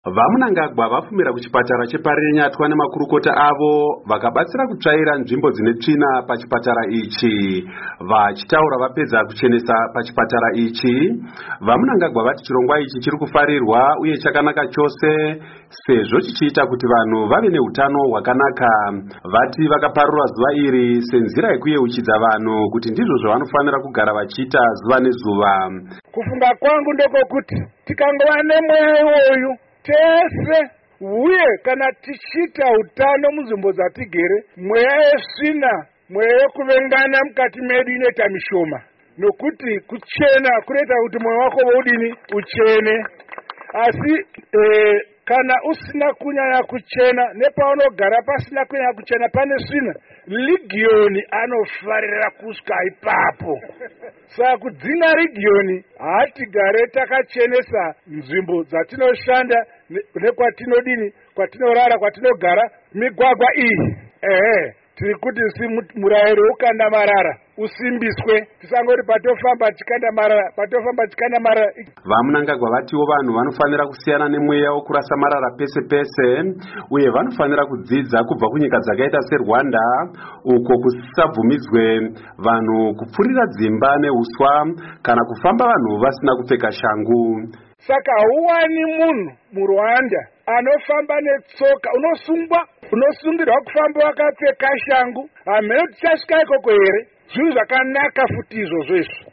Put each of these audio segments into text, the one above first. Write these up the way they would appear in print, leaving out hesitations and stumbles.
Vamunangagwa vafumira kuchipatara cheParirenyatwa nemakurukota avo vakabatsira kutsvaira nzvimbo dzine tsvina pachipatara ichi. Vachitaura vapedza kuchenesa pachipatara ichi, Vamunangagwa vati chirongwa ichi chiri kufarirwa uye chakanaka chose sezvo chichiita kuti vanhu vave neutano hwakanaka. Vati vakaparura zuva iri senzira yekuyeuchidza vanhu kuti ndizvo zvavanofanira kugara vachiita zuva nezuva. Kufunga kwangu ndokokuti tikangova nemweya iwoyu tese uye kana tichita utano munzvimbo dzatigere, mweya yesvina, mweya yekuvengana mukati medu inoita mishoma, nokuti kuchena kunoita kuti mwoyo wako udini uchene. Asi kana usina kunyanya kuchena, nepaunogara pasina kunyanya kuchena pane svina, legioni anofarira kusvika ipapo. Saka kudzinga legioni hatigare takachenesa nzvimbo dzatinoshanda nekwatinodini, kwatinorara, kwatinogara, migwagwa iyi. Tiri kuti murayiro wokanda marara usimbiswe, tisangoti patofamba tikanda marara, patofamba tikanda marara. Vamunangagwa vatiwo vanhu vanofanira kusiyana nemweya wokurasa marara pese pese, uye vanofanira kudzidza kubva kunyika dzakaita seRwanda uko kusabvumidzwe vanhu kupfurira dzimba neuswa kana kufamba vanhu vasina kupfeka shangu. Saka hauwani munhu muRwanda anofamba netsoka, unosungirwa kufamba wakapfeka shangu. Hamene tichasvika ikoko here? Zvinhu zvakanaka futi izvozvo izvo.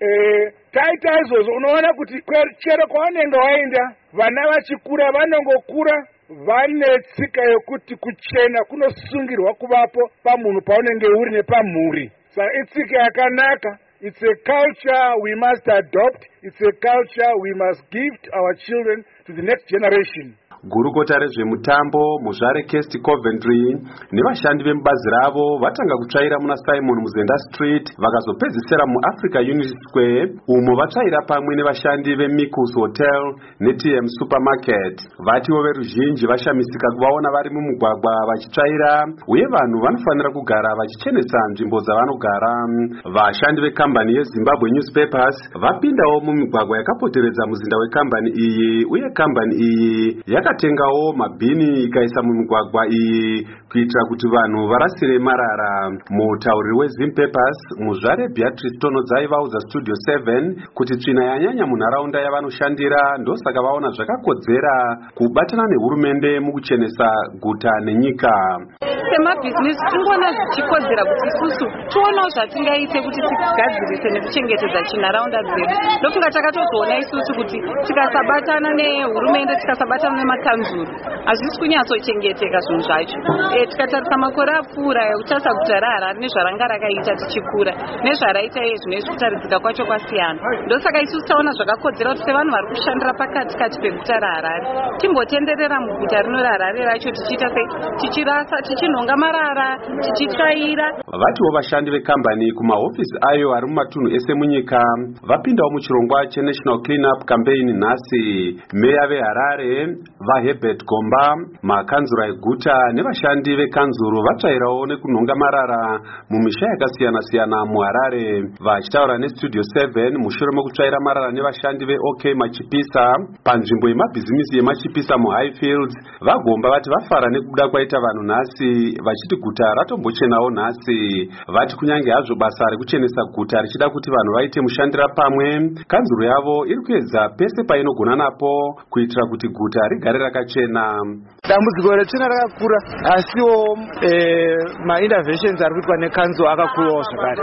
Taita izvozvo unoona kuti chero kwaunenge waenda, vana vachikura vanongokura vane tsika yokuti kuchena kunosungirwa kuvapo pamunhu paunenge uri nepamhuri. Saka itsika yakanaka. It's a culture we must adopt. It's a culture we must give to our children, to the next generation. Gurukota rezvemutambo muzvare Kesti Coventry nevashandi vemubazi ravo vatanga kutsvaira muna Simon Muzenda Street vakazopedzisira muAfrica Unity Square umo vatsvaira pamwe nevashandi veMikus Hotel neTM Supermarket. Vatiwo veruzhinji vashamisika kuvaona vari mumugwagwa vachitsvaira, uye vanhu vanofanira kugara vachichenesa nzvimbo dzavanogara. Vashandi vekambani yeZimbabwe Newspapers vapindawo mumigwagwa yakapoteredza muzinda wekambani iyi, uye kambani iyi yakatengawo mabhini ikaisa mumigwagwa iyi kuitira kuti vanhu varasire marara. Mutauriri weZimpapers muzvare Beatrice Tonodzai vaudza Studio 7 kuti tsvina yanyanya munharaunda yavanoshandira, ndosaka vaona zvakakodzera kubatana nehurumende mukuchenesa guta nenyika. Semabhizinesi tingoona zvichikodzera kuti isusu tionawo zvatingaite kuti tigadzirise nekuchengetedza chinharaunda dzedu. Ndofunga takatozoona isusu kuti tikasabatana nehurumende, tikasabatana nemakanzuru, hazvisi kunyatsochengeteka zvinhu zvacho. Tikatarisa makore apfuura ekutarisa guta raHarare nezvaranga rakaita tichikura nezvaraita zvinezvi kutaridzika kwacho kwasiyana. Ndosaka isusu taona zvakakodzera kuti sevanhu vari kushandira pakati peguta raHarare timbotenderera muguta rino raHarare racho tichiita tichirasa, tichinhonga marara, tichitsvaira. Vatiwo vashandi vekambani kumahofisi ayo ari mumatunhu ese munyika vapindawo muchirongwa cheNational Cleanup Campaign nhasi. Meya veHarare vaHerbert Gomba, makanzura eguta nevashandi vekanzuru vatsvairawo nekunhonga marara mumisha yakasiyana-siyana muHarare. Vachitaura neStudio 7 mushure mekutsvaira marara nevashandi veOK Machipisa panzvimbo yemabhizimisi yeMachipisa muHighfields, vaGomba vati vafara nekubuda kwaita vanhu nhasi, vachiti guta ratombochenawo nhasi. Vati kunyange hazvo basa rekuchenesa guta richida kuti vanhu vaite mushandira pamwe, kanzuru yavo iri kuedza pese painogona napo kuitira kuti guta rigare rakachena. Dambudziko retsvina rakakura, asiwo mainterventions ari kuitwa nekanzuru akakurawo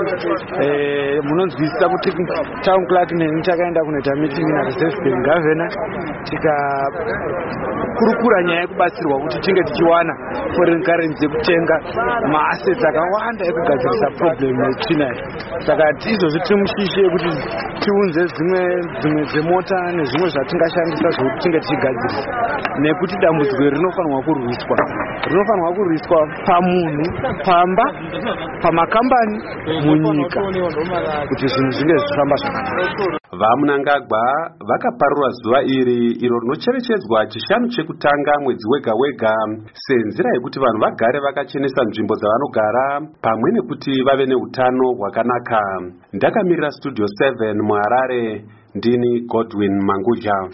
zvakare. Munonzwisisa kuti town clerk neni takaenda kunoita meeting nareserve bank governor, tikakurukura nyaya yekubatsirwa kuti tinge tichiwana foreign currency yekutenga maassets akawanda ekugadzirisa problem yetsvina iyi. Saka izvozvi tiri mushishi yekuti tiunze dzimwe dzemota nezvimwe zvatingashandisa zvokuti tinge tichigadzirisa, nekuti dambudziko rinofanirwa kurwiswa pamunhu, pamba, pamakambani, munyika, kuti zvinhu zvinge zvichifamba zvakanaka. Vamunangagwa vakaparura zuva iri iro rinocherechedzwa chishanu chekutanga mwedzi wega wega senzira yekuti vanhu vagare vakachenesa nzvimbo dzavanogara pamwe nekuti vave neutano hwakanaka. Ndakamirira Studio 7 muHarare, ndini Godwin Manguja.